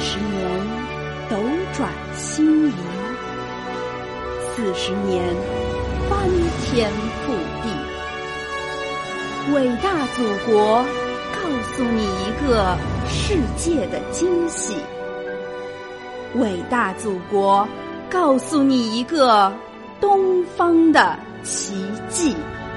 年斗转星移，40年翻天覆地。伟大祖国告诉你一个世界的惊喜，伟大祖国告诉你一个东方的奇迹。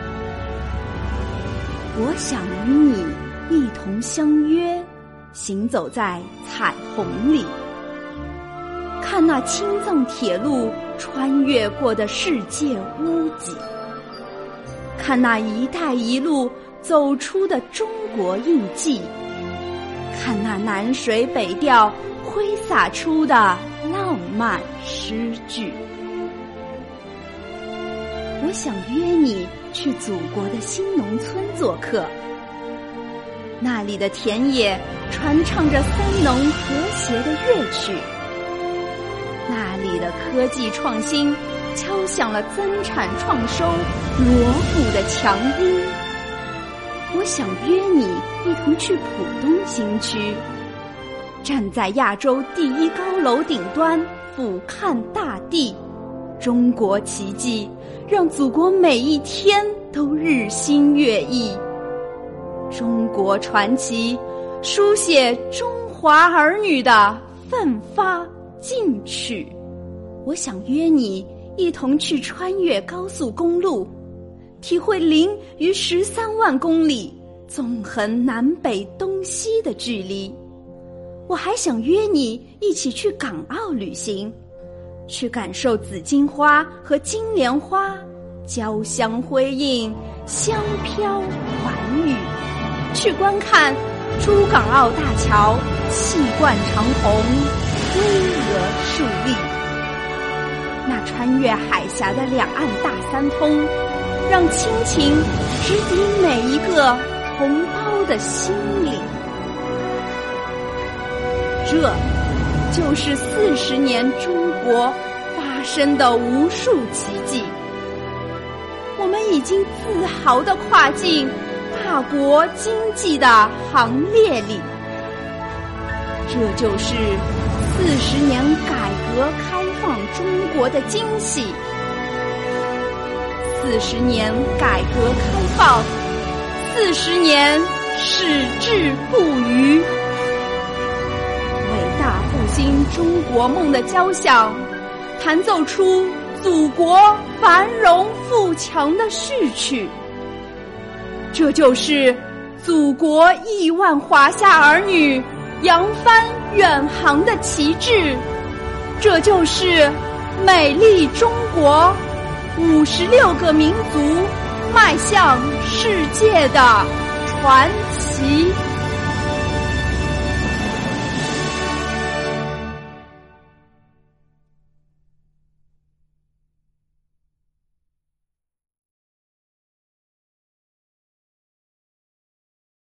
我想与你一同相约，行走在彩虹里，看那青藏铁路穿越过的世界屋脊，看那一带一路走出的中国印记，看那南水北调挥洒出的浪漫诗句。我想约你去祖国的新农村做客，那里的田野传唱着三农和谐的乐曲，那里的科技创新敲响了增产创收锣鼓的强音。我想约你一同去浦东新区，站在亚洲第一高楼顶端俯瞰大地，中国奇迹让祖国每一天都日新月异，中国传奇书写中华儿女的奋发进取。我想约你一同去穿越高速公路，体会0与13万公里纵横南北东西的距离。我还想约你一起去港澳旅行，去感受紫荆花和金莲花交相辉映，香飘寰宇，去观看珠港澳大桥气贯长虹，巍峨竖立。那穿越海峡的两岸大三通，让亲情直抵每一个同胞的心里。这就是40年中国发生的无数奇迹，我们已经自豪地跨进大国经济的行列里。这就是40年改革开放中国的惊喜，40年改革开放，40年矢志不渝。伟大复兴中国梦的交响，弹奏出祖国繁荣富强的序曲。这就是祖国亿万华夏儿女扬帆远航的旗帜，这就是美丽中国56个民族迈向世界的传奇。